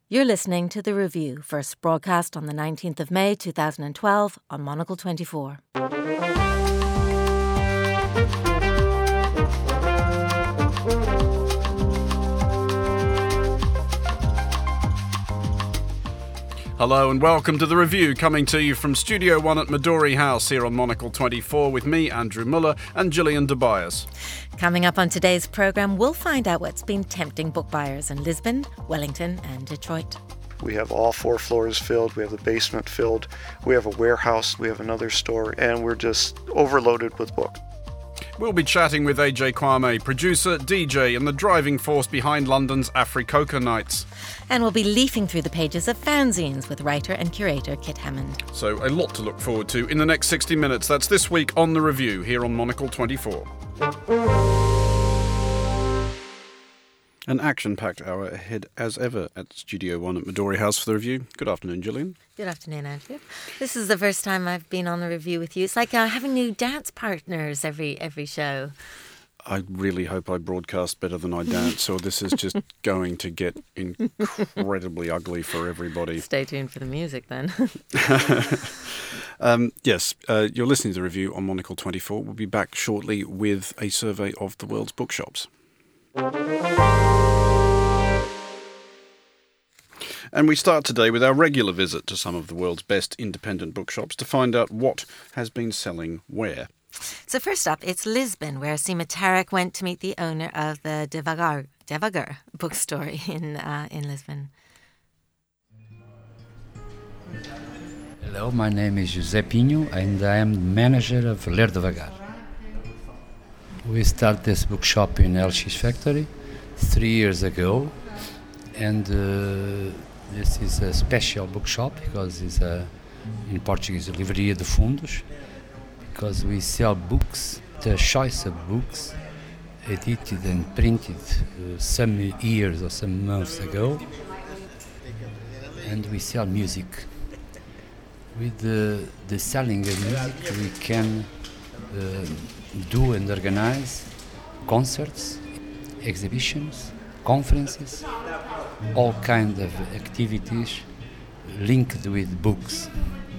You're listening to The Review, first broadcast on the 19th of May 2012 on Monocle 24. Hello and welcome to The Review, coming to you from Studio 1 at Midori House here on Monocle 24 with me, Andrew Muller, and Gillian Tobias. Coming up on today's programme, we'll find out what's been tempting book buyers in Lisbon, Wellington and Detroit. We have all 4 floors filled, we have the basement filled, we have a warehouse, we have another store, and we're just overloaded with books. We'll be chatting with AJ Kwame, producer, DJ, and the driving force behind London's Africoca Nights. And we'll be leafing through the pages of fanzines with writer and curator Kit Hammond. So a lot to look forward to in the next 60 minutes. That's this week on The Review here on Monocle 24. An action-packed hour ahead as ever at Studio 1 at Midori House for The Review. Good afternoon, Gillian. Good afternoon, Andrew. This is the first time I've been on The Review with you. It's like having new dance partners every show. I really hope I broadcast better than I dance, or this is just going to get incredibly ugly for everybody. Stay tuned for the music then. Yes, you're listening to The Review on Monocle 24. We'll be back shortly with a survey of the world's bookshops. And we start today with our regular visit to some of the world's best independent bookshops to find out what has been selling where. So first up, it's Lisbon, where Seema Tarek went to meet the owner of the Devagar bookstore in Lisbon. Hello, my name is José Pinho and I am manager of Ler Devagar. We started this bookshop in LX Factory 3 years ago, and this is a special bookshop because it's in Portuguese, Livraria de Fundos, because we sell books, the choice of books, edited and printed some years or some months ago, and we sell music. With the selling of music, we can do and organize concerts, exhibitions, conferences, all kinds of activities linked with books.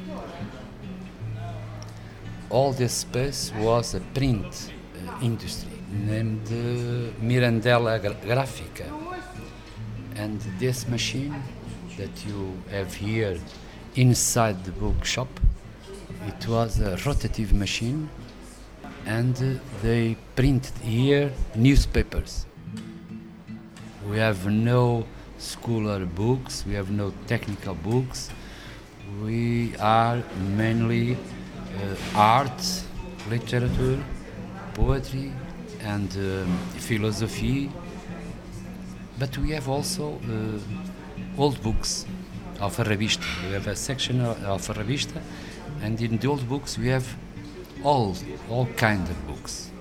All this space was a print industry named Mirandela Gráfica, and this machine that you have here inside the bookshop, it was a rotative machine, and they printed here newspapers. We have no scholar books, we have no technical books. We are mainly art, literature, poetry and philosophy, but we have also old books, Alfarrabista. We have a section of Alfarrabista, and in the old books we have all kinds of books.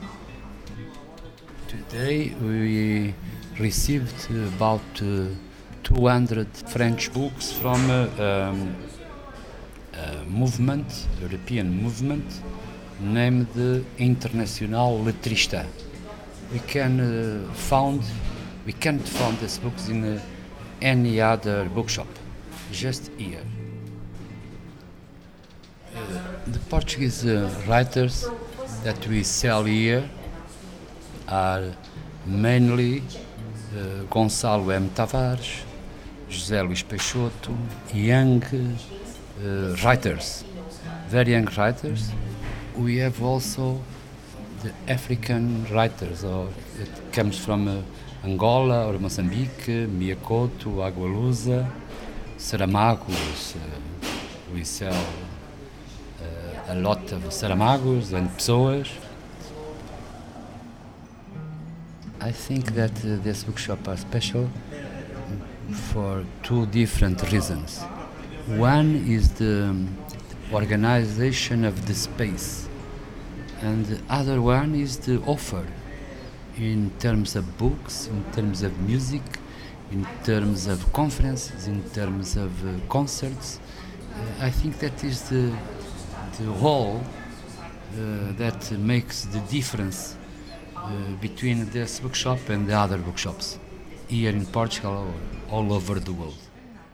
Today we received about 200 French books from a movement, European movement, named the International Letrista. We can't find these books in any other bookshop, just here. The Portuguese writers that we sell here are mainly Gonçalo M. Tavares, José Luís Peixoto, young writers, very young writers. We have also the African writers, or it comes from Angola or Mozambique, Mia Couto, Agualusa, Saramagos. We sell a lot of Saramagos and Pessoas. I think that this bookshop are special for 2 different reasons. One is the organization of the space, and the other one is the offer in terms of books, in terms of music, in terms of conferences, in terms of concerts. I think that is the whole that makes the difference between this bookshop and the other bookshops here in Portugal or all over the world.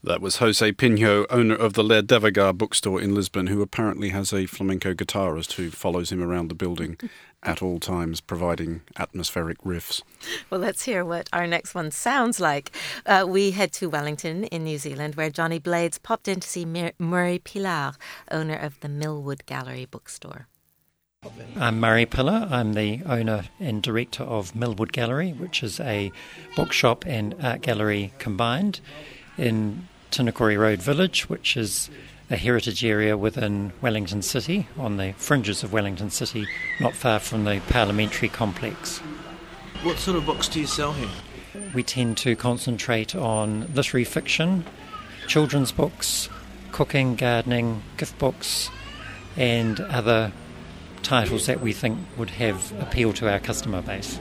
That was Jose Pinho, owner of the Ler Devagar bookstore in Lisbon, who apparently has a flamenco guitarist who follows him around the building at all times, providing atmospheric riffs. Well, let's hear what our next one sounds like. We head to Wellington in New Zealand, where Johnny Blades popped in to see Murray Pilar, owner of the Millwood Gallery bookstore. I'm Murray Pillar. I'm the owner and director of Millwood Gallery, which is a bookshop and art gallery combined in Tinakori Road Village, which is a heritage area within Wellington City, on the fringes of Wellington City, not far from the parliamentary complex. What sort of books do you sell here? We tend to concentrate on literary fiction, children's books, cooking, gardening, gift books, and other titles that we think would have appeal to our customer base.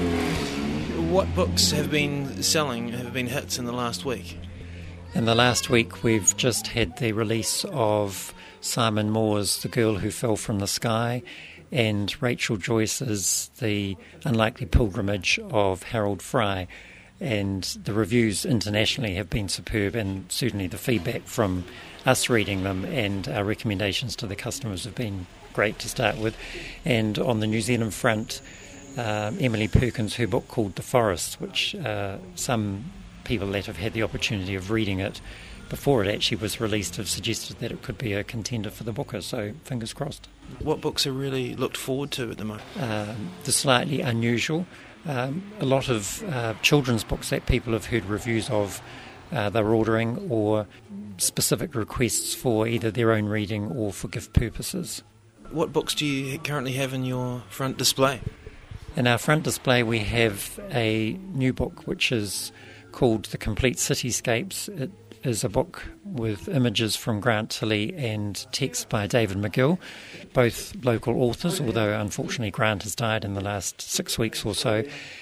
What books have been hits in the last week? In the last week, we've just had the release of Simon Moore's The Girl Who Fell from the Sky and Rachel Joyce's The Unlikely Pilgrimage of Harold Fry. And the reviews internationally have been superb, and certainly the feedback from us reading them and our recommendations to the customers have been great to start with. And on the New Zealand front, Emily Perkins, her book called The Forest, which some people that have had the opportunity of reading it before it actually was released have suggested that it could be a contender for the Booker, so fingers crossed. What books are really looked forward to at the moment? The slightly unusual. A lot of children's books that people have heard reviews of they're ordering, or specific requests for either their own reading or for gift purposes. What books do you currently have in your front display? In our front display we have a new book which is called The Complete Cityscapes. It is a book with images from Grant Tilley and text by David McGill, both local authors, although unfortunately Grant has died in the last 6 weeks or so.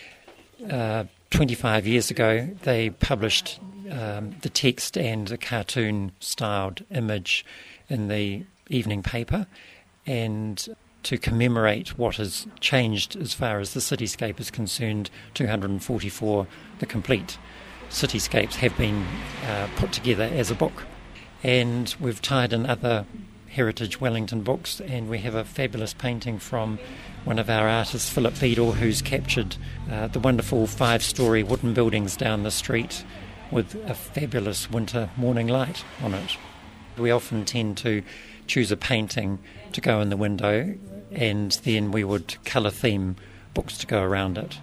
25 years ago they published the text and a cartoon-styled image in the evening paper, and to commemorate what has changed as far as the cityscape is concerned, 244 The Complete Cityscapes have been put together as a book. And we've tied in other heritage Wellington books, and we have a fabulous painting from one of our artists, Philip Beadle, who's captured the wonderful 5-storey wooden buildings down the street with a fabulous winter morning light on it. We often tend to choose a painting to go in the window, and then we would colour theme books to go around it.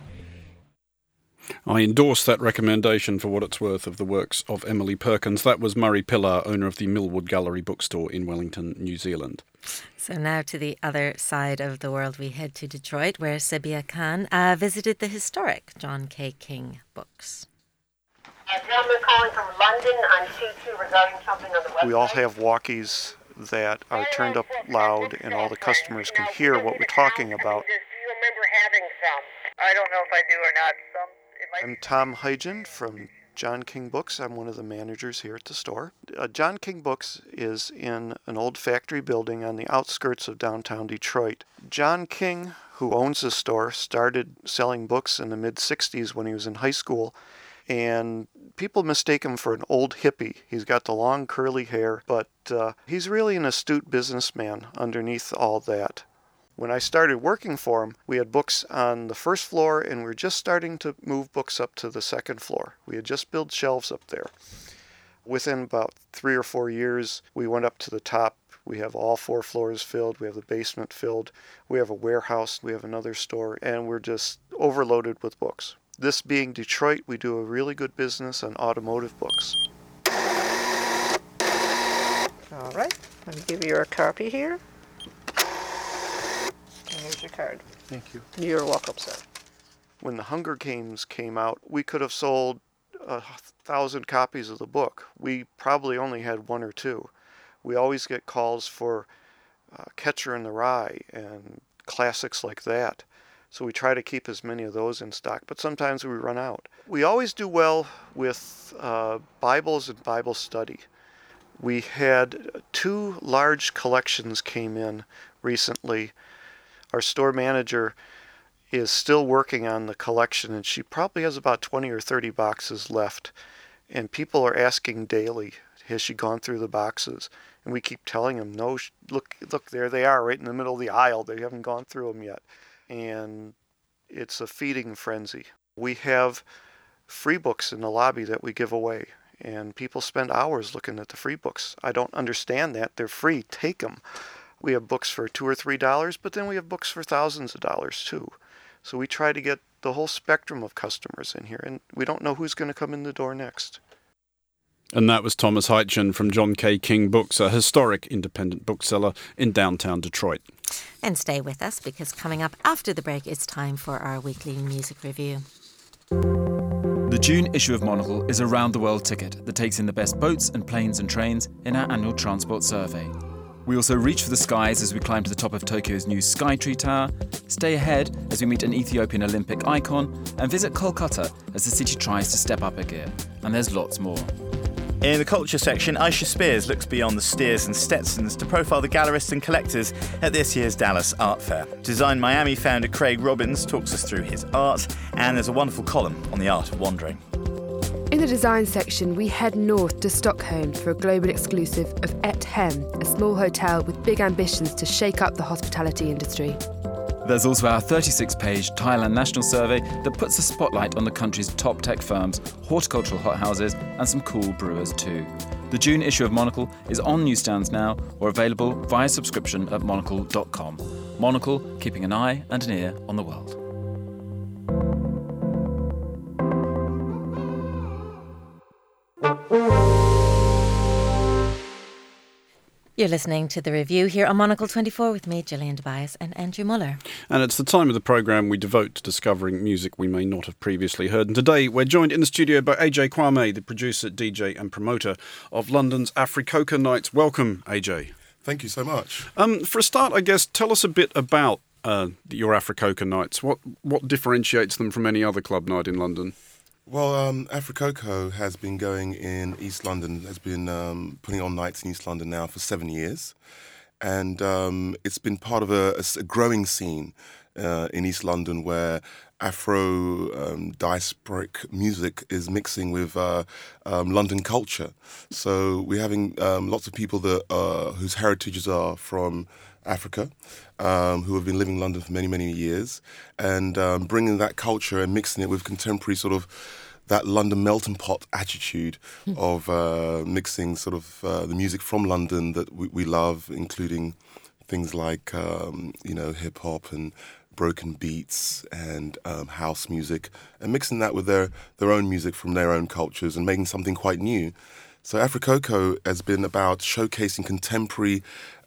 I endorse that recommendation for what it's worth of the works of Emily Perkins. That was Murray Pillar, owner of the Millwood Gallery bookstore in Wellington, New Zealand. So now to the other side of the world, we head to Detroit, where Sabia Khan visited the historic John K. King books. A gentleman calling from London on 22 regarding something on the website. We all have walkies that are turned up loud, and all the customers can hear what we're talking about. Do you remember having some? I don't know if I do or not. I'm Tom Hygen from John King Books. I'm one of the managers here at the store. John King Books is in an old factory building on the outskirts of downtown Detroit. John King, who owns the store, started selling books in the mid-'60s when he was in high school, and people mistake him for an old hippie. He's got the long curly hair, but he's really an astute businessman underneath all that. When I started working for him, we had books on the first floor, and we were just starting to move books up to the second floor. We had just built shelves up there. Within about 3 or 4 years, we went up to the top. We have all 4 floors filled. We have the basement filled. We have a warehouse. We have another store, and we're just overloaded with books. This being Detroit, we do a really good business on automotive books. All right, let me give you your copy here. Here's your card. Thank you. You're welcome, sir. When the Hunger Games came out, we could have sold 1,000 copies of the book. We probably only had 1 or 2. We always get calls for Catcher in the Rye and classics like that. So we try to keep as many of those in stock, but sometimes we run out. We always do well with Bibles and Bible study. We had 2 large collections came in recently. Our store manager is still working on the collection, and she probably has about 20 or 30 boxes left. And people are asking daily, has she gone through the boxes? And we keep telling them, no, look, there they are right in the middle of the aisle. They haven't gone through them yet. And it's a feeding frenzy. We have free books in the lobby that we give away, and people spend hours looking at the free books. I don't understand that. They're free. Take them. We have books for $2 or $3, but then we have books for thousands of dollars too. So we try to get the whole spectrum of customers in here, and we don't know who's going to come in the door next. And that was Thomas Heitchen from John K. King Books, a historic independent bookseller in downtown Detroit. And stay with us, because coming up after the break, it's time for our weekly music review. The June issue of Monocle is a round-the-world ticket that takes in the best boats and planes and trains in our annual transport survey. We also reach for the skies as we climb to the top of Tokyo's new Skytree Tower, stay ahead as we meet an Ethiopian Olympic icon, and visit Kolkata as the city tries to step up a gear. And there's lots more. In the culture section, Aisha Spears looks beyond the Steers and Stetsons to profile the gallerists and collectors at this year's Dallas Art Fair. Design Miami founder Craig Robbins talks us through his art, and there's a wonderful column on the art of wandering. In the design section, we head north to Stockholm for a global exclusive of Et Hem, a small hotel with big ambitions to shake up the hospitality industry. There's also our 36-page Thailand National Survey that puts a spotlight on the country's top tech firms, horticultural hothouses, and some cool brewers too. The June issue of Monocle is on newsstands now or available via subscription at monocle.com. Monocle, keeping an eye and an ear on the world. You're listening to The Review here on Monocle 24 with me, Gillian Tobias, and Andrew Muller. And it's the time of the programme we devote to discovering music we may not have previously heard. And today we're joined in the studio by AJ Kwame, the producer, DJ and promoter of London's Africoca Nights. Welcome, AJ. Thank you so much. For a start, I guess, tell us a bit about your Africoca Nights. What differentiates them from any other club night in London? Well, Africoco has been going in East London, has been putting on nights in East London now for 7 years. And it's been part of a growing scene in East London where Afro diasporic music is mixing with London culture. So we're having lots of people that whose heritages are from Africa, who have been living in London for many, many years, and bringing that culture and mixing it with contemporary sort of that London melting pot attitude of mixing sort of the music from London that we love, including things like, hip-hop and broken beats and house music, and mixing that with their own music from their own cultures and making something quite new. So Africoco has been about showcasing contemporary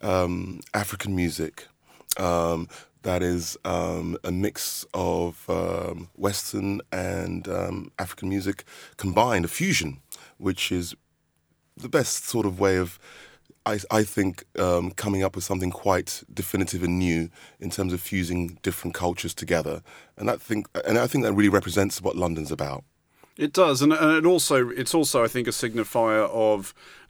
African music that is a mix of Western and African music combined, a fusion, which is the best sort of way of, I think, coming up with something quite definitive and new in terms of fusing different cultures together. And I think that really represents what London's about. It does, and it's also I think a signifier of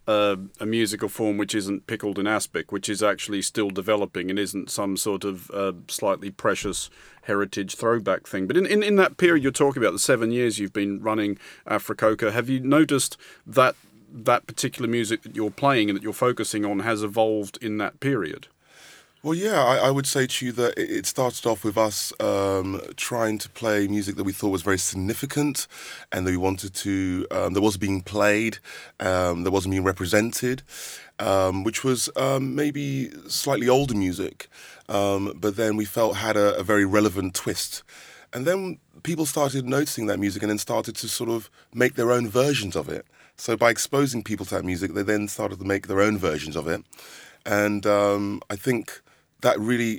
a musical form which isn't pickled in aspic, which is actually still developing and isn't some sort of slightly precious heritage throwback thing. But in that period you're talking about, the 7 years you've been running Africoca, have you noticed that particular music that you're playing and that you're focusing on has evolved in that period? Well, yeah, I would say to you that it started off with us trying to play music that we thought was very significant and that we wanted to, that was being played, that wasn't being represented, which was maybe slightly older music, but then we felt had a very relevant twist. And then people started noticing that music and then started to sort of make their own versions of it. So by exposing people to that music, they then started to make their own versions of it. And I think that really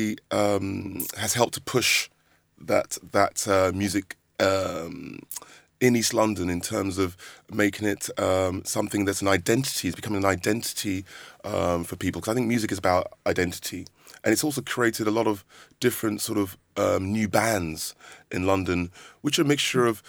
has helped to push that music in East London in terms of making it something that's an identity. It's becoming an identity for people, because I think music is about identity. And it's also created a lot of different sort of new bands in London, which are a mixture of,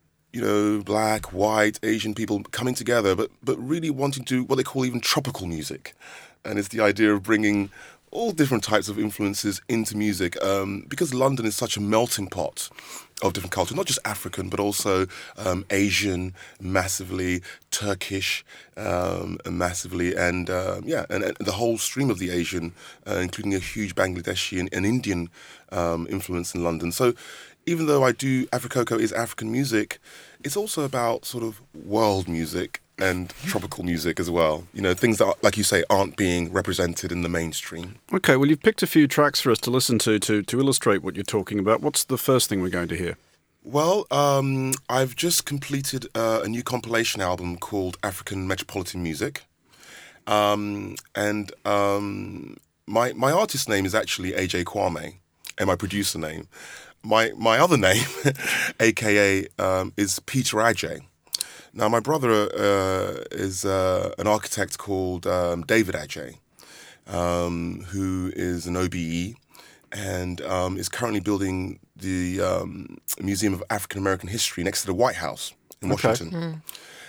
black, white, Asian people coming together, but really wanting to do what they call even tropical music. And it's the idea of bringing all different types of influences into music, because London is such a melting pot of different cultures, not just African, but also Asian, massively, Turkish, massively, and the whole stream of the Asian, including a huge Bangladeshi and Indian influence in London. So even though Africoco is African music, it's also about sort of world music and tropical music as well. You know, things that, like you say, aren't being represented in the mainstream. Okay, well, you've picked a few tracks for us to listen to illustrate what you're talking about. What's the first thing we're going to hear? Well, I've just completed a new compilation album called African Metropolitan Music. My artist name is actually AJ Kwame, and my producer name. My other name, a.k.a. is Peter Ajay. Now, my brother is an architect called David Ajay, who is an OBE and is currently building the Museum of African American History next to the White House in Washington.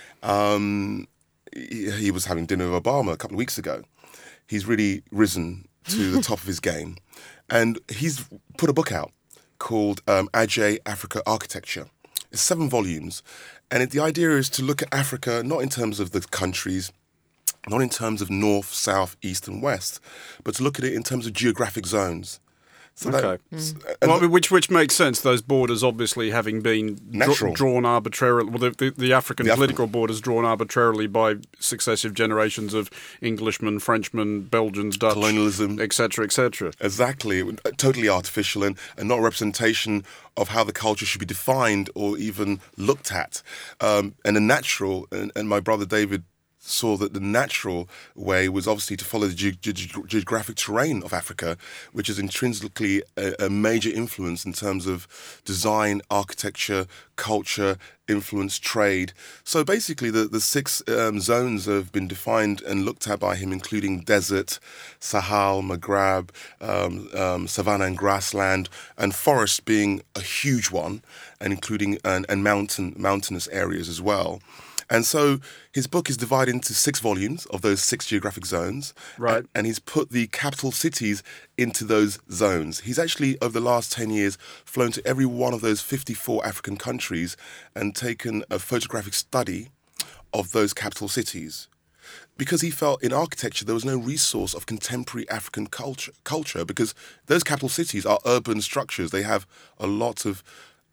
He was having dinner with Obama a couple of weeks ago. He's really risen to the top of his game. And he's put a book out called Ajay Africa Architecture. It's 7 volumes. And the idea is to look at Africa not in terms of the countries, not in terms of north, south, east and west, but to look at it in terms of geographic zones. So which makes sense. Those borders obviously having been drawn arbitrarily. Well, the African political borders drawn arbitrarily by successive generations of Englishmen, Frenchmen, Belgians, Dutch, colonialism, etc., etc. Exactly, totally artificial and not a representation of how the culture should be defined or even looked at. And the natural, and my brother David saw that the natural way was obviously to follow the geographic terrain of Africa, which is intrinsically a major influence in terms of design, architecture, culture, influence, trade. So basically the 6 zones have been defined and looked at by him, including desert, Sahel, Maghreb, savanna and grassland, and forest being a huge one, and including and mountainous areas as well. And so his book is divided into 6 volumes of those 6 geographic zones. Right. And he's put the capital cities into those zones. He's actually, over the last 10 years, flown to every one of those 54 African countries and taken a photographic study of those capital cities. Because he felt in architecture there was no resource of contemporary African culture because those capital cities are urban structures. They have a lot of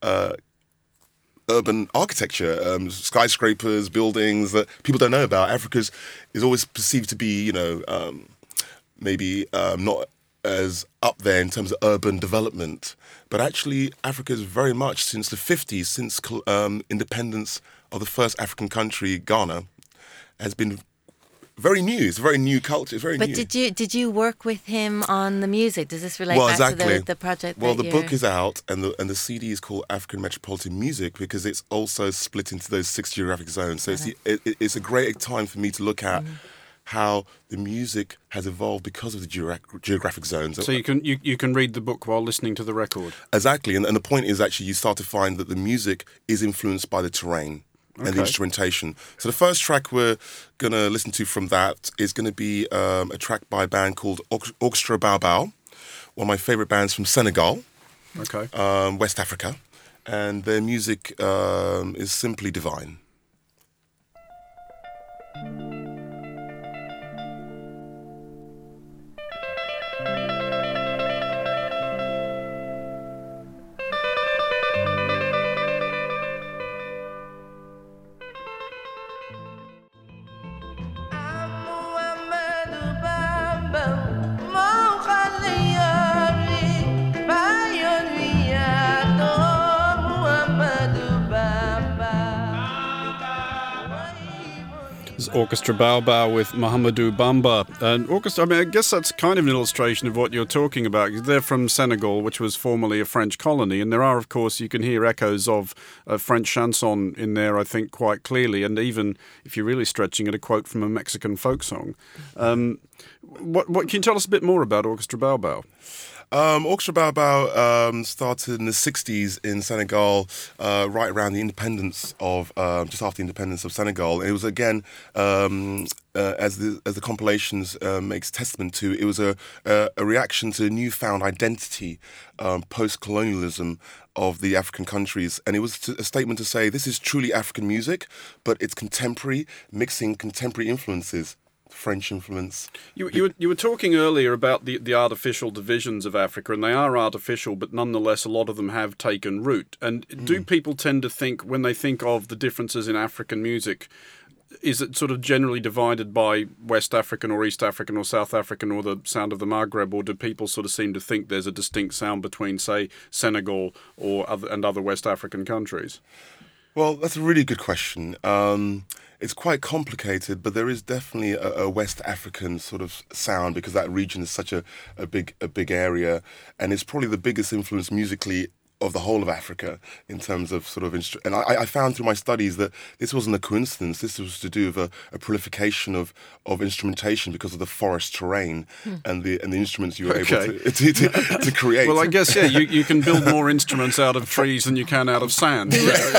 urban architecture, skyscrapers, buildings that people don't know about. Africa is always perceived to be, maybe not as up there in terms of urban development. But actually, Africa is very much, since the 50s, since independence of the first African country, Ghana, has been very new. It's a very new culture. It's very new. But did you work with him on the music? Does this relate back to the project? Well, the book is out, and the CD is called African Metropolitan Music because it's also split into those 6 geographic zones. So it's a great time for me to look at how the music has evolved because of the geographic zones. So you can read the book while listening to the record. Exactly, and the point is actually you start to find that the music is influenced by the terrain. And the instrumentation. So the first track we're going to listen to from that is going to be a track by a band called Orchestra Baobab, one of my favourite bands from Senegal, West Africa. And their music is simply divine. Orchestra Baobab with Mahamadou Bamba. And orchestra, I guess that's kind of an illustration of what you're talking about. They're from Senegal, which was formerly a French colony, and there are, of course, you can hear echoes of French chanson in there, I think, quite clearly, and even, if you're really stretching it, a quote from a Mexican folk song. What can you tell us a bit more about Orchestra Baobab? Orchestra Baobab started in the 60s in Senegal, right around the independence of, just after the independence of Senegal. And it was again, as the compilations makes testament to, it was a reaction to newfound identity, post-colonialism of the African countries. And it was a statement to say, this is truly African music, but it's contemporary, mixing contemporary influences. French influence. You were talking earlier about the artificial divisions of Africa, and they are artificial, but nonetheless a lot of them have taken root. And do people tend to think, when they think of the differences in African music, is it sort of generally divided by West African or East African or South African or the sound of the Maghreb, or do people sort of seem to think there's a distinct sound between, say, Senegal or other West African countries? Well, that's a really good question. It's quite complicated, but there is definitely a West African sort of sound, because that region is such a big area, and it's probably the biggest influence musically of the whole of Africa in terms of sort of and I found through my studies that this wasn't a coincidence. This was to do with a proliferation of instrumentation because of the forest terrain and the instruments you were able to create. Well, I guess you can build more instruments out of trees than you can out of sand.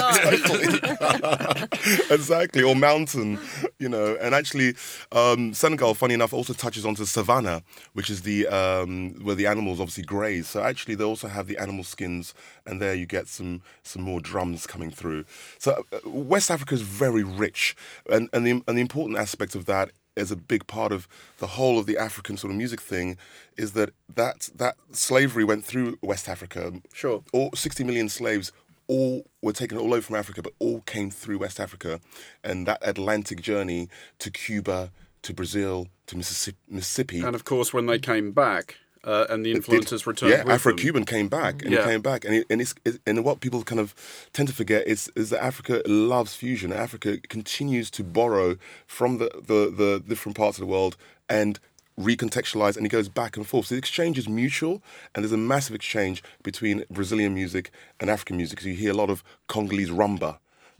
Exactly, or mountain, and actually Senegal, funny enough, also touches onto savannah, which is the where the animals obviously graze. So actually they also have the animal skins, and there you get some more drums coming through. So West Africa is very rich, and the important aspect of that, as a big part of the whole of the African sort of music thing, is that slavery went through West Africa. Sure. All 60 million slaves all were taken all over from Africa, but all came through West Africa, and that Atlantic journey to Cuba, to Brazil, to Mississippi. And of course, when they came back, and the influences returned. Yeah, Afro-Cuban came back, and he came back, and what people kind of tend to forget is that Africa loves fusion. Africa continues to borrow from the different parts of the world and recontextualize, and it goes back and forth. So the exchange is mutual, and there's a massive exchange between Brazilian music and African music. So you hear a lot of Congolese rumba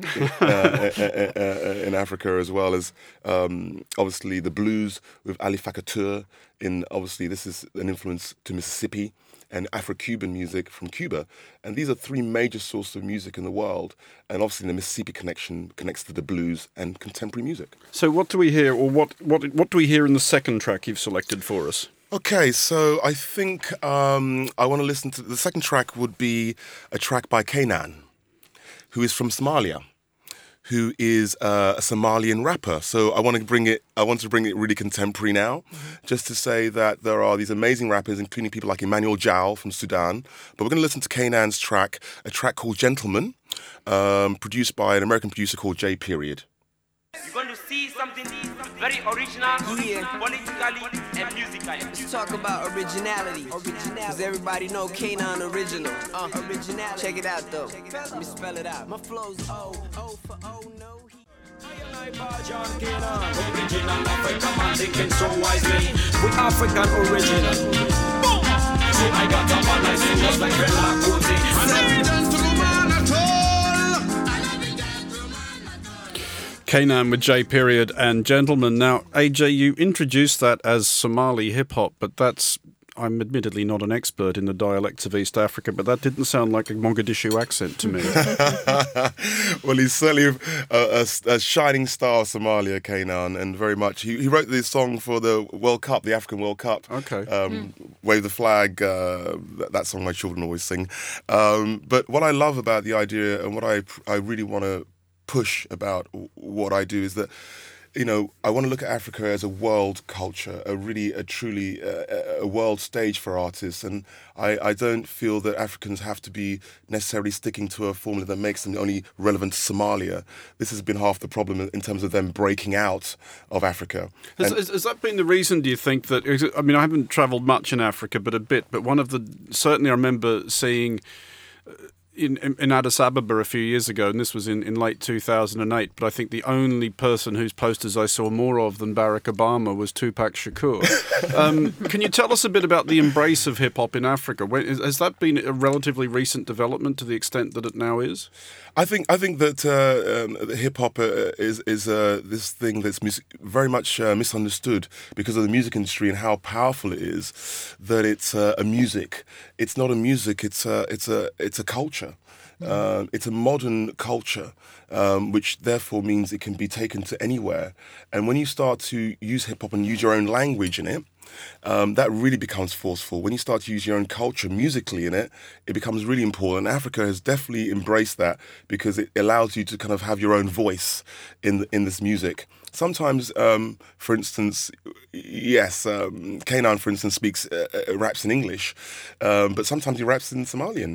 in Africa, as well as obviously the blues with Ali Fakatur. Obviously this is an influence to Mississippi, and Afro-Cuban music from Cuba. And these are three major sources of music in the world. And obviously the Mississippi connection connects to the blues and contemporary music. So what do we hear, or what do we hear in the second track you've selected for us? Okay, so I think I want to listen to... The second track would be a track by Kanan, who is from Somalia, who is a Somalian rapper. So I want to bring it really contemporary now, just to say that there are these amazing rappers, including people like Emmanuel Jal from Sudan. But we're going to listen to Kanan's track, a track called Gentleman, produced by an American producer called J. Period. You're going to see something very original, politically and musically. Let's talk about originality. Because everybody know Kanan original. Originality. Check it out though. Let me spell it out. My flow's O for O, no he. Original African man thinking so wisely. We African original. See, I got a man I sing just like Fela Kuti. Kanan with J. Period and Gentleman. Now, AJ, you introduced that as Somali hip-hop, but I'm admittedly not an expert in the dialects of East Africa, but that didn't sound like a Mogadishu accent to me. Well, he's certainly a shining star of Somalia, Kanan, and very much. He wrote this song for the World Cup, the African World Cup. Okay. Wave the Flag, that song my children always sing. But what I love about the idea, and what I really want to push about what I do, is that, I want to look at Africa as a world culture, a truly world stage for artists. And I don't feel that Africans have to be necessarily sticking to a formula that makes them only relevant to Somalia. This has been half the problem in terms of them breaking out of Africa. Has that been the reason, do you think, that... I mean, I haven't travelled much in Africa, but a bit. But certainly I remember seeing... in Addis Ababa a few years ago, and this was in late 2008, but I think the only person whose posters I saw more of than Barack Obama was Tupac Shakur. Can you tell us a bit about the embrace of hip-hop in Africa? Has that been a relatively recent development to the extent that it now is? I think that hip-hop is this thing that's very much misunderstood because of the music industry and how powerful it is, that it's a music. It's not a music, it's a culture. It's a modern culture, which therefore means it can be taken to anywhere. And when you start to use hip-hop and use your own language in it, that really becomes forceful. When you start to use your own culture musically in it, it becomes really important. Africa has definitely embraced that because it allows you to kind of have your own voice in this music. Sometimes, for instance, yes, Kanan, for instance, raps in English, but sometimes he raps in Somalian.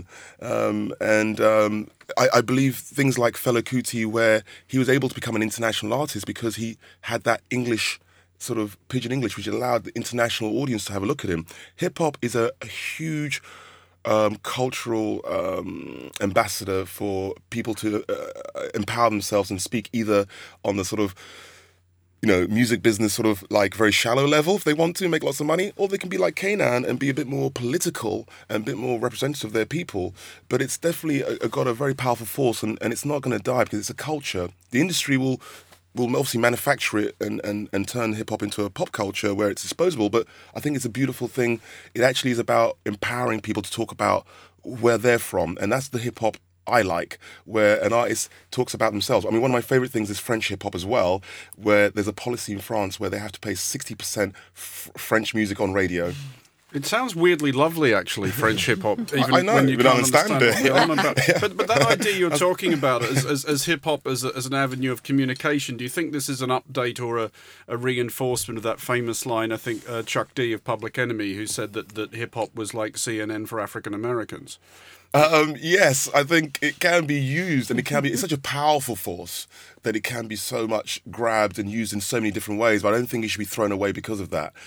I believe things like Fela Kuti, where he was able to become an international artist because he had that English, sort of pidgin English, which allowed the international audience to have a look at him. Hip-hop is a huge cultural ambassador for people to empower themselves and speak either on the sort of, music business sort of like very shallow level if they want to make lots of money, or they can be like Kanan and be a bit more political and a bit more representative of their people. But it's definitely got a very powerful force, and it's not going to die because it's a culture. The industry will obviously manufacture it and turn hip-hop into a pop culture where it's disposable, but I think it's a beautiful thing. It actually is about empowering people to talk about where they're from, and that's the hip-hop I like, where an artist talks about themselves. I mean, one of my favourite things is French hip-hop as well, where there's a policy in France where they have to play 60% French music on radio. It sounds weirdly lovely, actually, French hip-hop. I know, when you but I understand it. But that idea you're talking about as hip-hop as an avenue of communication, do you think this is an update or a reinforcement of that famous line, I think, Chuck D of Public Enemy, who said that hip-hop was like CNN for African Americans? Yes, I think it can be used, and it's such a powerful force that it can be so much grabbed and used in so many different ways, but I don't think it should be thrown away because of that.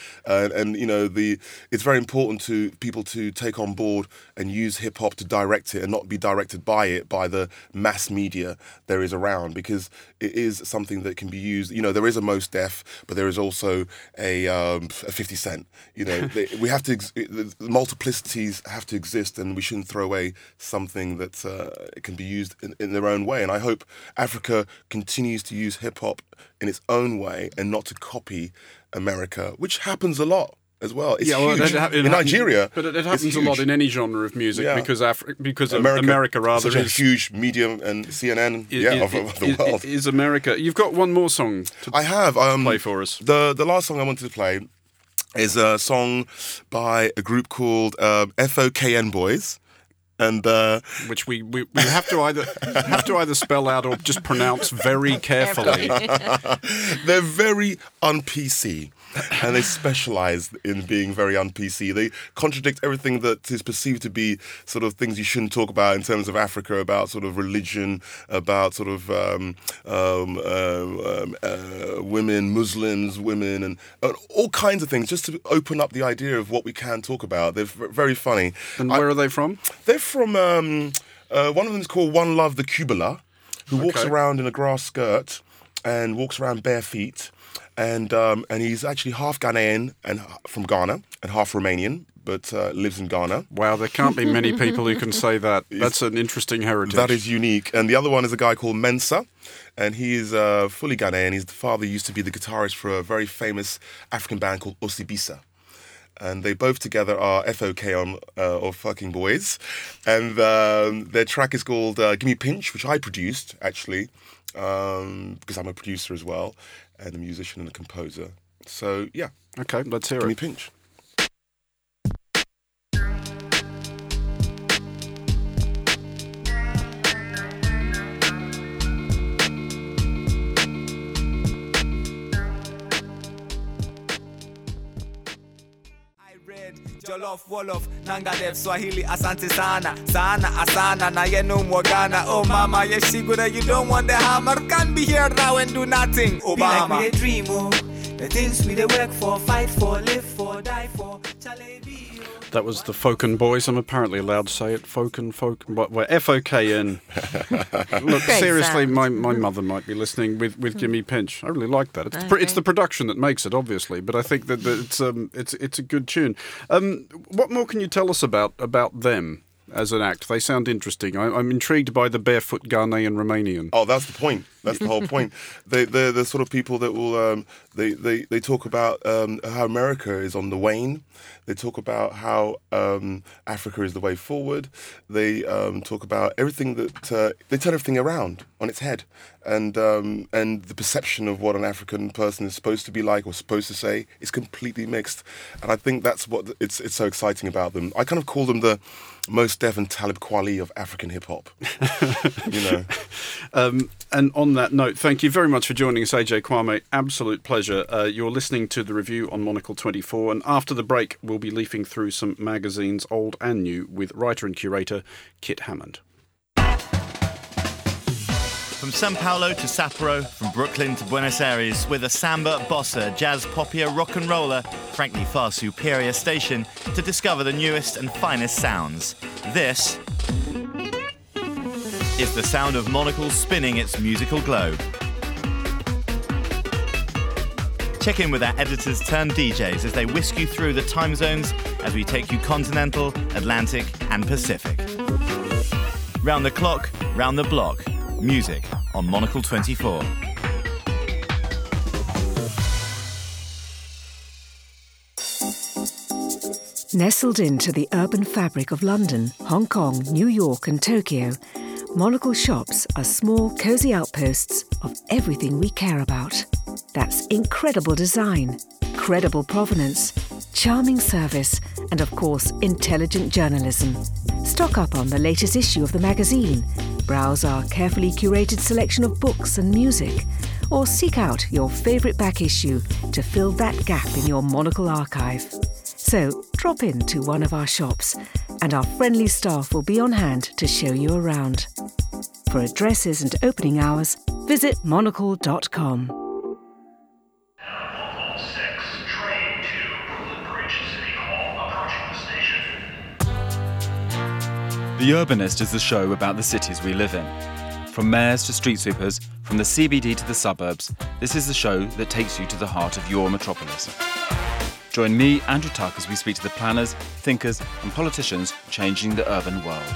It's very important to people to take on board and use hip-hop to direct it and not be directed by it, by the mass media there is around, because it is something that can be used. There is a Mos Def, but there is also a 50 Cent. We have to, the multiplicities have to exist, and we shouldn't throw away something that can be used in their own way. And I hope Africa continues to use hip-hop in its own way and not to copy America, which happens a lot as well. It's huge in Nigeria. But it happens a lot in any genre of music because America rather such a huge medium and CNN of the world. Is America. You've got one more song to play for us. The last song I wanted to play is a song by a group called FOKN Boys. And which we have to either spell out or just pronounce very carefully. They're very un-PC, and they specialise in being very un-PC. They contradict everything that is perceived to be sort of things you shouldn't talk about in terms of Africa, about sort of religion, about sort of women, Muslims, women, and all kinds of things, just to open up the idea of what we can talk about. They're very funny. And where are they from? They're from, one of them is called One Love the Kubala, who walks around in a grass skirt and walks around bare feet. And he's actually half Ghanaian and from Ghana and half Romanian, but lives in Ghana. Wow, there can't be many people who can say that. That's an interesting heritage. That is unique. And the other one is a guy called Mensa, and he is fully Ghanaian. His father used to be the guitarist for a very famous African band called Osibisa. And they both together are FOK or Fucking Boys. And their track is called Gimme Pinch, which I produced, actually, because I'm a producer as well, and a musician and a composer. So, yeah. Okay, let's hear Gimme it. Pinch. Jollof, Wolof, Nangadev, Swahili, Asante Sana, Sana, Asana, na yenu Mwagana. Oh mama, Yeshigura, you don't want the hammer. Can't be here now and do nothing. Obama. Be like we a dream, oh. The things we they work for, fight for, live for, die for. That was the Foken Boys. I'm apparently allowed to say it. Foken, F-O-K-N. Look, Great seriously, sound. my mother might be listening with Jimmy Pinch. I really like that. It's the production that makes it, obviously, but I think that it's a good tune. What more can you tell us about them as an act? They sound interesting. I'm intrigued by the barefoot Ghanaian Romanian. Oh, that's the point. That's the whole point. They're the sort of people that will they talk about how America is on the wane. They talk about how Africa is the way forward. They talk about everything that they turn everything around on its head, and the perception of what an African person is supposed to be like or supposed to say is completely mixed. And I think that's what it's so exciting about them. I kind of call them the Mos Def and Talib Kweli of African hip hop. You know. And on that note, thank you very much for joining us, AJ Kwame. Absolute pleasure. You're listening to The Review on Monocle 24, and after the break, we'll be leafing through some magazines, old and new, with writer and curator Kit Hammond. From Sao Paulo to Sapporo, from Brooklyn to Buenos Aires, with a samba, bossa, jazz, poppier, rock and roller, frankly far superior station to discover the newest and finest sounds. This is the sound of Monocle spinning its musical globe. Check in with our editors turned DJs as they whisk you through the time zones as we take you continental, Atlantic and Pacific. Round the clock, round the block. Music on Monocle 24. Nestled into the urban fabric of London, Hong Kong, New York and Tokyo, Monocle shops are small, cosy outposts of everything we care about. That's incredible design, credible provenance, charming service, and of course, intelligent journalism. Stock up on the latest issue of the magazine, browse our carefully curated selection of books and music, or seek out your favourite back issue to fill that gap in your Monocle archive. So drop into one of our shops and our friendly staff will be on hand to show you around. For addresses and opening hours, visit monocle.com. The Urbanist is the show about the cities we live in. From mayors to street sweepers, from the CBD to the suburbs, this is the show that takes you to the heart of your metropolis. Join me, Andrew Tuck, as we speak to the planners, thinkers and politicians changing the urban world.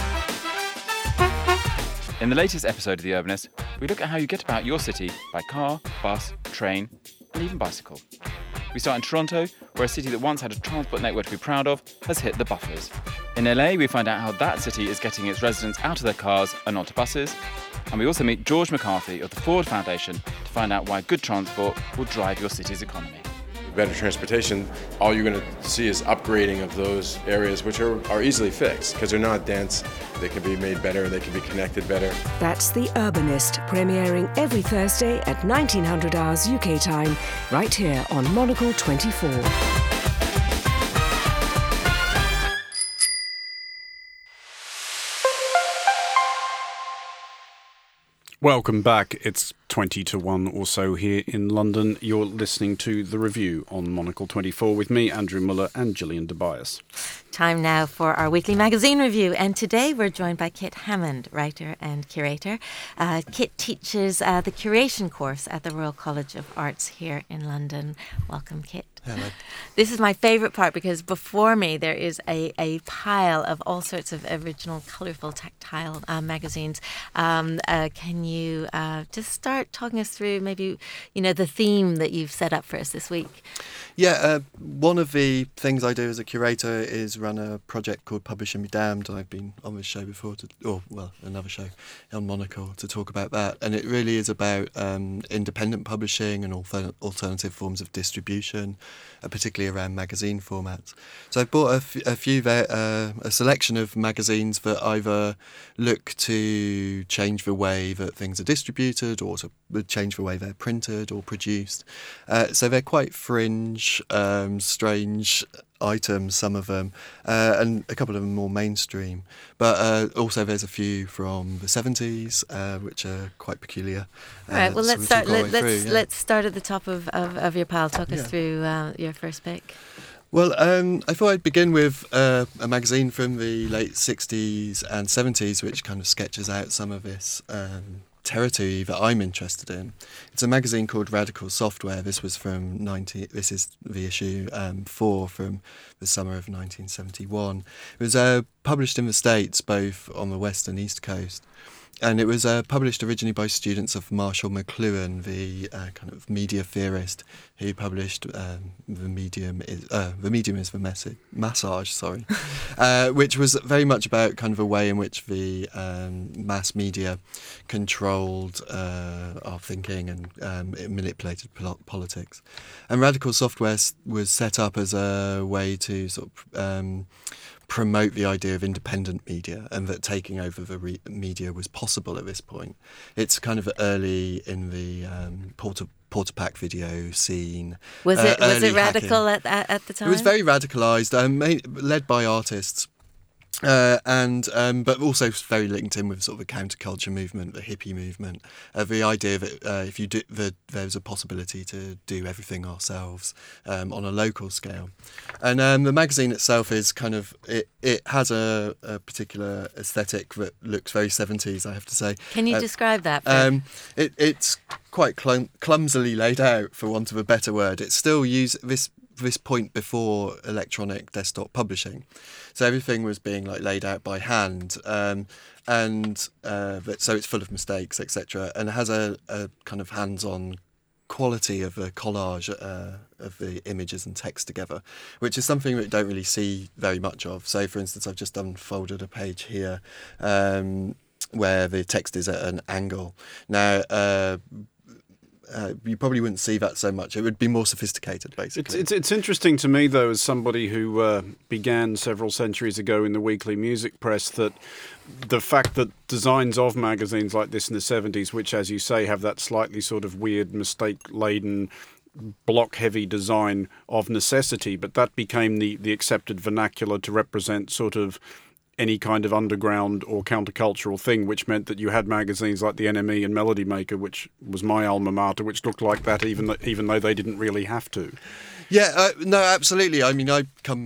In the latest episode of The Urbanist, we look at how you get about your city by car, bus, train and even bicycle. We start in Toronto, where a city that once had a transport network to be proud of has hit the buffers. In LA, we find out how that city is getting its residents out of their cars and onto buses. And we also meet George McCarthy of the Ford Foundation to find out why good transport will drive your city's economy. Better transportation, all you're going to see is upgrading of those areas, which are easily fixed because they're not dense. They can be made better, they can be connected better. That's The Urbanist, premiering every Thursday at 1900 hours UK time, right here on Monocle 24. Welcome back. It's 20 to 1 or so here in London. You're listening to The Review on Monocle 24 with me, Andrew Muller, and Gillian Tobias. Time now for our weekly magazine review, and today we're joined by Kit Hammond, writer and curator. Kit teaches the curation course at the Royal College of Arts here in London. Welcome, Kit. Hello. This is my favourite part because before me there is a pile of all sorts of original, colourful, tactile magazines. Can you just start talking us through maybe, the theme that you've set up for us this week? Yeah, one of the things I do as a curator is run a project called Publish and Be Damned. I've been on this show before, another show on Monocle to talk about that. And it really is about independent publishing and alternative forms of distribution, particularly around magazine formats. So I've bought a selection of magazines that either look to change the way that things are distributed or to change the way they're printed or produced. So they're quite fringe, strange items, some of them, and a couple of them more mainstream. But also there's a few from the 70s, which are quite peculiar. All right, well, let's start. Let's start at the top of your pile. Talk us through your first pick. Well, I thought I'd begin with a magazine from the late 60s and 70s, which kind of sketches out some of this territory that I'm interested in. It's a magazine called Radical Software. This was from This is the issue 4 from the summer of 1971. It was published in the States, both on the west and east coast. And it was published originally by students of Marshall McLuhan, the kind of media theorist who published The Medium is the Massage, which was very much about kind of a way in which the mass media controlled our thinking and it manipulated politics. And Radical Software was set up as a way to sort of promote the idea of independent media and that taking over the media was possible at this point. It's kind of early in the Portapack video scene. Was it radical at the time? It was very radicalised, led by artists. But also very linked in with sort of the counterculture movement, the hippie movement, the idea that there's a possibility to do everything ourselves on a local scale. And the magazine itself is kind of, it has a particular aesthetic that looks very 70s, I have to say. Can you describe that? It's quite clumsily laid out, for want of a better word. It still uses this point before electronic desktop publishing, so everything was being laid out by hand, so it's full of mistakes, etc., and it has a kind of hands-on quality of a collage of the images and text together, which is something that you don't really see very much of. So, for instance, I've just unfolded a page here where the text is at an angle. Now, you probably wouldn't see that so much. It would be more sophisticated, basically. It's interesting to me, though, as somebody who began several centuries ago in the weekly music press, that the fact that designs of magazines like this in the 70s, which, as you say, have that slightly sort of weird, mistake-laden, block-heavy design of necessity, but that became the accepted vernacular to represent sort of any kind of underground or countercultural thing, which meant that you had magazines like The NME and Melody Maker, which was my alma mater, which looked like that even though they didn't really have to. Yeah, no, absolutely. I mean,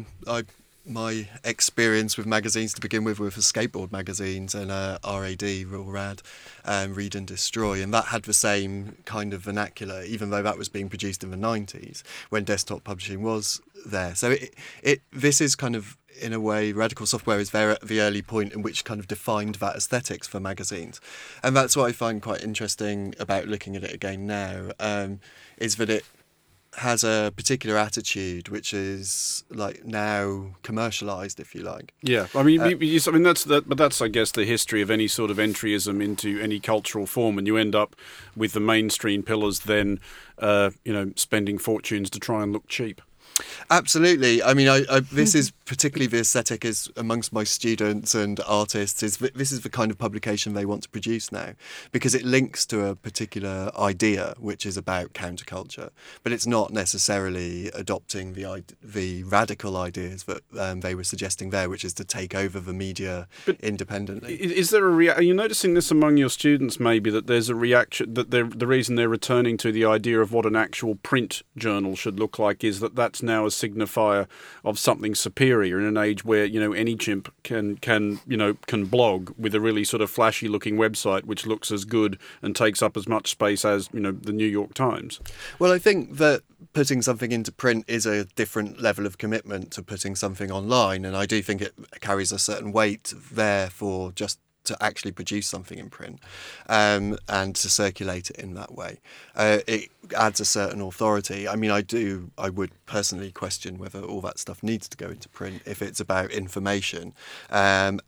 my experience with magazines to begin with were for skateboard magazines and RAD, Real Rad, Read and Destroy, and that had the same kind of vernacular, even though that was being produced in the 90s when desktop publishing was there. So this is kind of, in a way, Radical Software is there at the early point in which kind of defined that aesthetics for magazines. And that's what I find quite interesting about looking at it again now, is that it has a particular attitude which is now commercialised, if you like. Yeah, I mean, that's I guess the history of any sort of entryism into any cultural form, and you end up with the mainstream pillars then, spending fortunes to try and look cheap. Absolutely. I mean, this is particularly the aesthetic is amongst my students and artists. This is the kind of publication they want to produce now, because it links to a particular idea which is about counterculture, but it's not necessarily adopting the radical ideas that they were suggesting there, which is to take over the media independently. Is there are you noticing this among your students, maybe, that there's a reaction, that the reason they're returning to the idea of what an actual print journal should look like is that that's now a signifier of something superior in an age where any chimp can blog with a really sort of flashy looking website which looks as good and takes up as much space as the New York Times? Well, I think that putting something into print is a different level of commitment to putting something online, and I do think it carries a certain weight there for just to actually produce something in print and to circulate it in that way. It adds a certain authority. I mean, I would personally question whether all that stuff needs to go into print if it's about information, and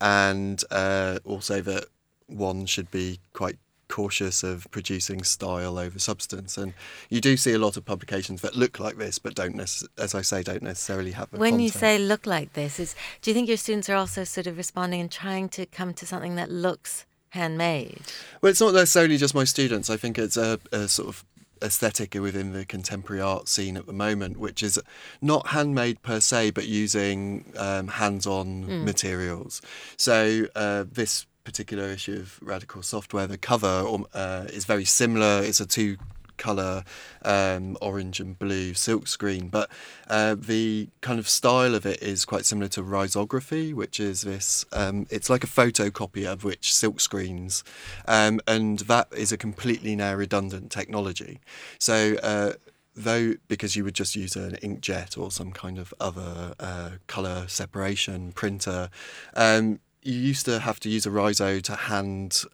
also that one should be quite cautious of producing style over substance, and you do see a lot of publications that look like this but don't necessarily have the When content. you say look like this, do you think your students are also sort of responding and trying to come to something that looks handmade? Well, it's not necessarily just my students. I think it's a sort of aesthetic within the contemporary art scene at the moment, which is not handmade per se, but using hands-on materials. So this particular issue of Radical Software, the cover is very similar. It's a two colour, orange and blue silkscreen. But the kind of style of it is quite similar to risography, which is this, it's like a photocopy of which silkscreens, and that is a completely now redundant technology. So though, because you would just use an inkjet or some kind of other colour separation printer, you used to have to use a riso to hand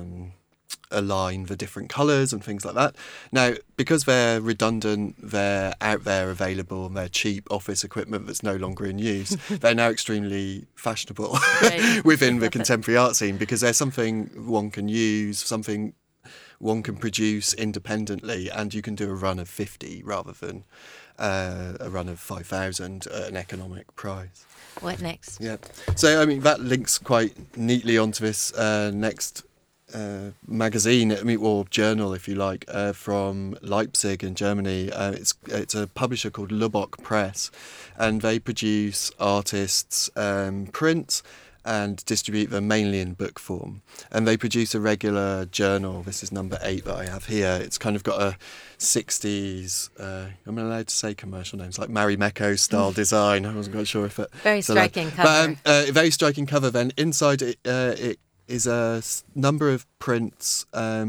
align the different colours and things like that. Now, because they're redundant, they're out there available, and they're cheap office equipment that's no longer in use, they're now extremely fashionable within the contemporary art scene, because they're something one can use, something one can produce independently, and you can do a run of 50 rather than a run of 5,000 at an economic price. What next? Yeah. So, I mean, that links quite neatly onto this next magazine, or journal, if you like, from Leipzig in Germany. It's a publisher called Lubbock Press, and they produce artists' prints and distribute them mainly in book form. And they produce a regular journal. This is number 8 that I have here. It's kind of got a 60s, I'm allowed to say commercial names, like Marimekko style design. I wasn't quite sure if it... Very striking cover. But very striking cover. Then inside it is a number of prints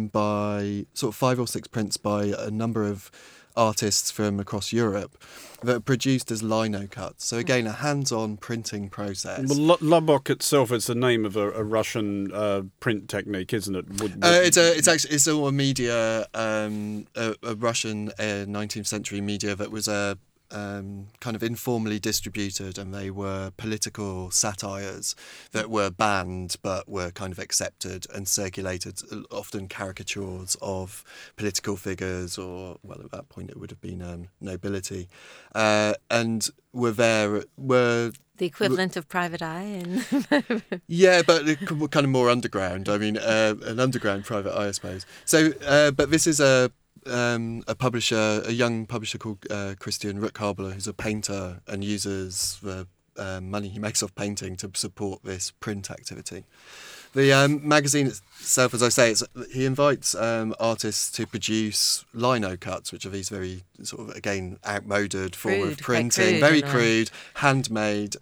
by, sort of 5 or 6 prints by a number of artists from across Europe that are produced as lino cuts. So again, a hands-on printing process. Well, Lubbock itself is the name of a Russian print technique, isn't it? It's all a media, a Russian 19th century media that was kind of informally distributed, and they were political satires that were banned but were kind of accepted and circulated, often caricatures of political figures, or, well, at that point it would have been nobility, and were the equivalent of Private Eye. Yeah, but kind of more underground. I mean, an underground Private Eye, I suppose. So, but this is a publisher, a young publisher called Christian Ruckhabler, who's a painter and uses the money he makes off painting to support this print activity. The magazine itself, as I say, he invites artists to produce lino cuts, which are these very sort of, again, outmoded form of printing, very crude, handmade.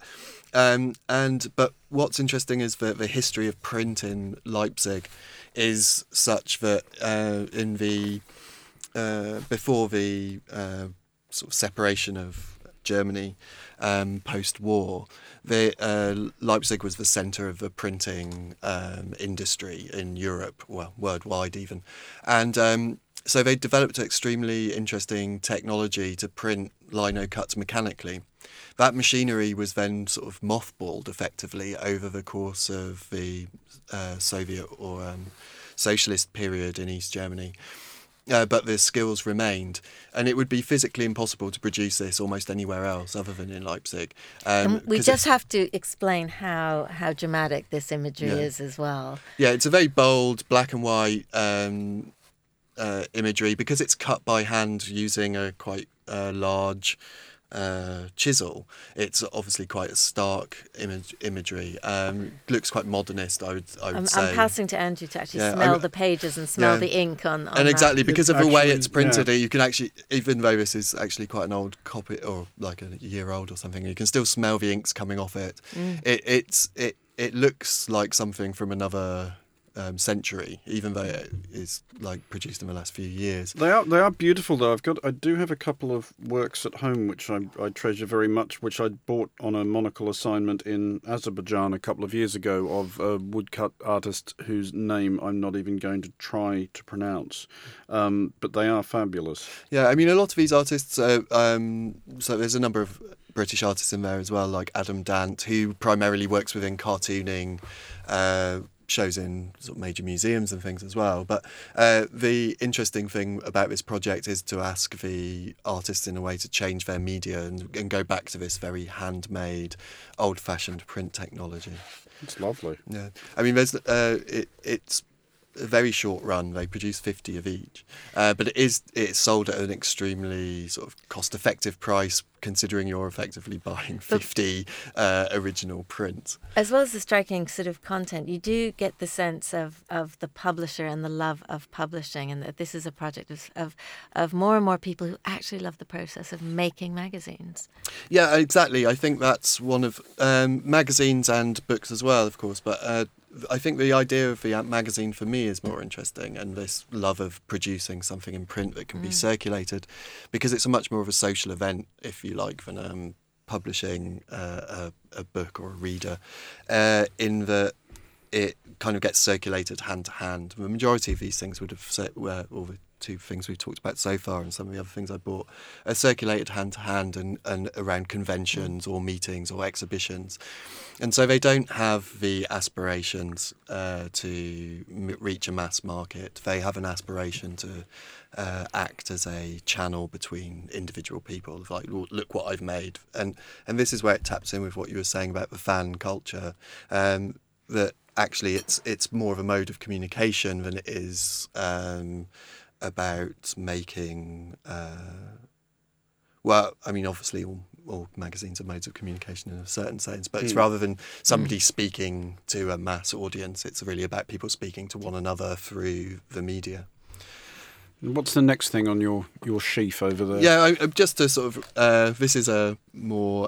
But what's interesting is that the history of print in Leipzig is such that in the before the sort of separation of Germany post-war, Leipzig was the centre of the printing industry in Europe, well, worldwide even. And so they developed extremely interesting technology to print lino cuts mechanically. That machinery was then sort of mothballed effectively over the course of the Soviet or socialist period in East Germany. But the skills remained, and it would be physically impossible to produce this almost anywhere else other than in Leipzig. We just have to explain how dramatic this imagery is as well. Yeah, it's a very bold black and white imagery, because it's cut by hand using a quite large chisel. It's obviously quite a stark imagery. Looks quite modernist, I would say. I'm passing to Andrew to actually smell the pages and smell the ink on and exactly, that. because of the way it's printed, you can actually, even though this is actually quite an old copy, or like a year old or something, you can still smell the inks coming off it. It looks like something from another century, even though it is like produced in the last few years. They are beautiful though. I do have a couple of works at home which I treasure very much, which I bought on a monocle assignment in Azerbaijan a couple of years ago, of a woodcut artist whose name I'm not even going to try to pronounce, but they are fabulous. Yeah, I mean, a lot of these artists, so there's a number of British artists in there as well, like Adam Dant, who primarily works within cartooning, shows in sort of major museums and things as well. But the interesting thing about this project is to ask the artists in a way to change their media and go back to this very handmade, old-fashioned print technology. It's lovely. Yeah, I mean, there's it's a very short run. They produce 50 of each, but it's sold at an extremely sort of cost-effective price, considering you're effectively buying 50 original prints. As well as the striking sort of content, you do get the sense of the publisher and the love of publishing, and that this is a project of more and more people who actually love the process of making magazines. Yeah, exactly. I think that's one of magazines and books as well, of course, but I think the idea of the magazine for me is more interesting, and this love of producing something in print that can be circulated, because it's a much more of a social event, if you like, than publishing a book or a reader, in that it kind of gets circulated hand to hand. The majority of these things would have all the two things we've talked about so far and some of the other things I bought are circulated hand to hand and around conventions or meetings or exhibitions. And so they don't have the aspirations to reach a mass market. They have an aspiration to act as a channel between individual people, like, look what I've made. And this is where it taps in with what you were saying about the fan culture, that actually it's more of a mode of communication than it is about making, well, I mean, obviously all magazines are modes of communication in a certain sense, but it's rather than somebody speaking to a mass audience, it's really about people speaking to one another through the media. What's the next thing on your sheaf over there? Yeah, just to sort of, this is a more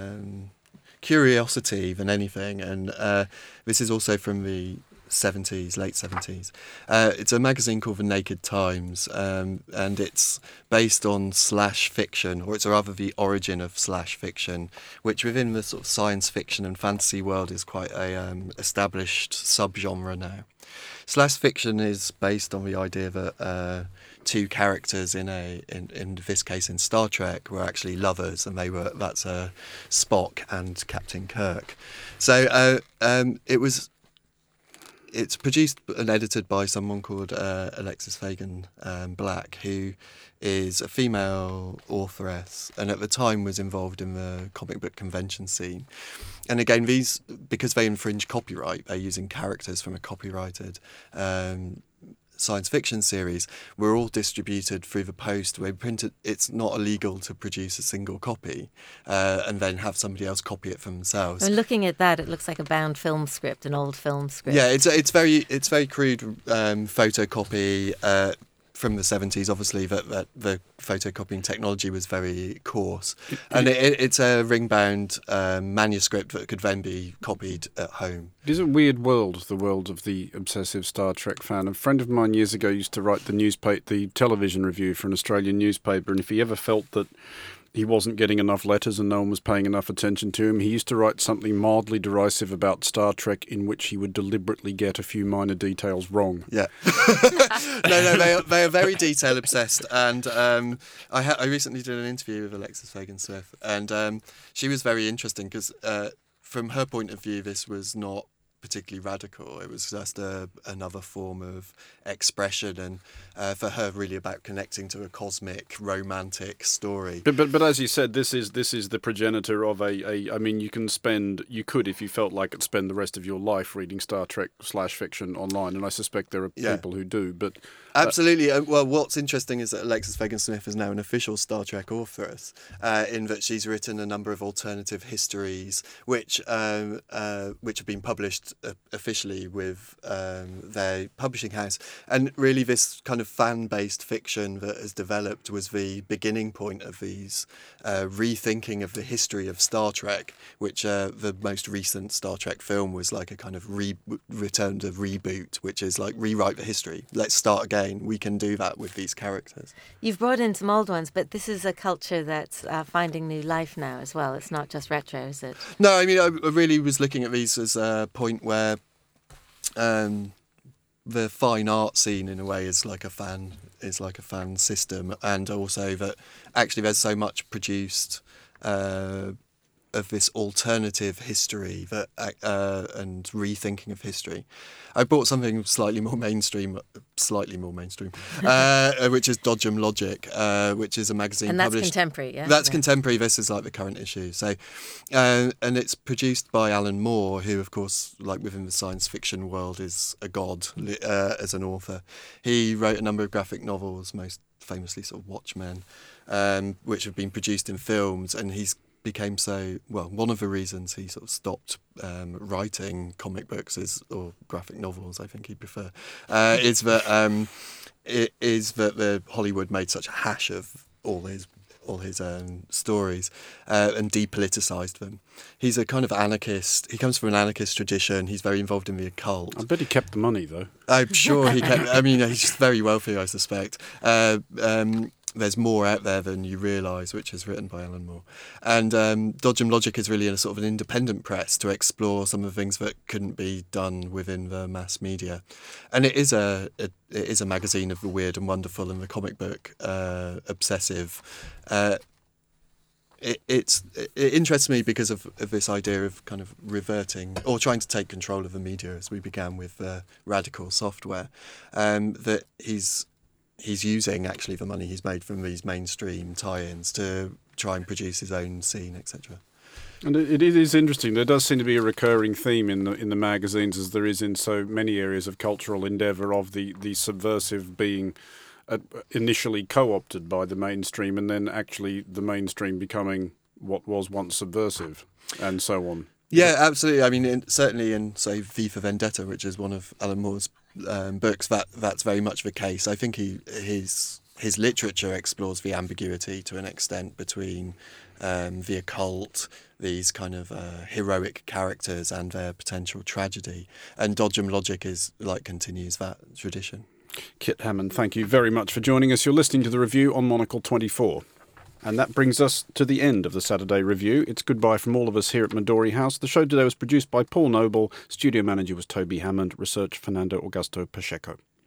curiosity than anything, and this is also from the late 70s. It's a magazine called The Naked Times, and it's based on slash fiction, or it's rather the origin of slash fiction, which within the sort of science fiction and fantasy world is quite a established subgenre now. Slash fiction is based on the idea that two characters in this case in Star Trek were actually lovers, and that's Spock and Captain Kirk. So it's produced and edited by someone called Alexis Fagan Black, who is a female authoress and at the time was involved in the comic book convention scene. And again, these, because they infringe copyright, they're using characters from a copyrighted science fiction series, were all distributed through the post. We printed. It's not illegal to produce a single copy and then have somebody else copy it for themselves. And looking at that, it looks like a bound film script, an old film script. Yeah, it's very crude photocopy from the 70s. Obviously, that the photocopying technology was very coarse, and it's a ring-bound manuscript that could then be copied at home. It is a weird world, the world of the obsessive Star Trek fan. A friend of mine years ago used to write the television review for an Australian newspaper, and if he ever felt that he wasn't getting enough letters and no one was paying enough attention to him, he used to write something mildly derisive about Star Trek in which he would deliberately get a few minor details wrong. Yeah. No, they are very detail obsessed, and I recently did an interview with Alexis Fagan Smith, and she was very interesting because from her point of view, this was not particularly radical. It was just another form of expression, and for her, really about connecting to a cosmic, romantic story. But as you said, this is the progenitor of I mean, you could, if you felt like it, spend the rest of your life reading Star Trek / fiction online, and I suspect there are people who do. But absolutely. Well, what's interesting is that Alexis Fagan Smith is now an official Star Trek authoress, in that she's written a number of alternative histories, which have been published officially with their publishing house. And really this kind of fan-based fiction that has developed was the beginning point of these rethinking of the history of Star Trek, which the most recent Star Trek film was like a kind of return to reboot, which is like rewrite the history. Let's start again. We can do that with these characters. You've brought in some old ones, but this is a culture that's finding new life now as well. It's not just retro, is it? No, I mean, I really was looking at these as a point where the fine art scene in a way is like a fan system, and also that actually there's so much produced this alternative history that and rethinking of history. I bought something slightly more mainstream, which is Dodgem Logic, which is a magazine and that's published. Contemporary, yeah. That's contemporary. This is like the current issue. So, and it's produced by Alan Moore, who, of course, like within the science fiction world, is a god as an author. He wrote a number of graphic novels, most famously sort of Watchmen, which have been produced in films, and he's became one of the reasons he sort of stopped writing comic books or graphic novels, I think he'd prefer, is that the Hollywood made such a hash of all his stories and depoliticized them. He's a kind of anarchist. He comes from an anarchist tradition. He's very involved in the occult. I bet he kept the money, though. I'm sure he kept... I mean, he's just very wealthy, I suspect. There's more out there than you realise, which is written by Alan Moore. And Dodgem Logic is really a sort of an independent press to explore some of the things that couldn't be done within the mass media. And it is a magazine of the weird and wonderful and the comic book obsessive. It interests me because of this idea of kind of reverting or trying to take control of the media, as we began with Radical Software, that he's using actually the money he's made from these mainstream tie-ins to try and produce his own scene, etc. And it is interesting. There does seem to be a recurring theme in the magazines, as there is in so many areas of cultural endeavour, of the subversive being initially co-opted by the mainstream, and then actually the mainstream becoming what was once subversive, and so on. Yeah, absolutely. I mean, certainly in, say, V for Vendetta, which is one of Alan Moore's books, that's very much the case. I think his literature explores the ambiguity to an extent between the occult, these kind of heroic characters, and their potential tragedy. And Dodgem Logic continues that tradition. Kit Hammond, thank you very much for joining us. You're listening to the review on Monocle 24. And that brings us to the end of the Saturday Review. It's goodbye from all of us here at Midori House. The show today was produced by Paul Noble. Studio manager was Toby Hammond. Research, Fernando Augusto Pacheco.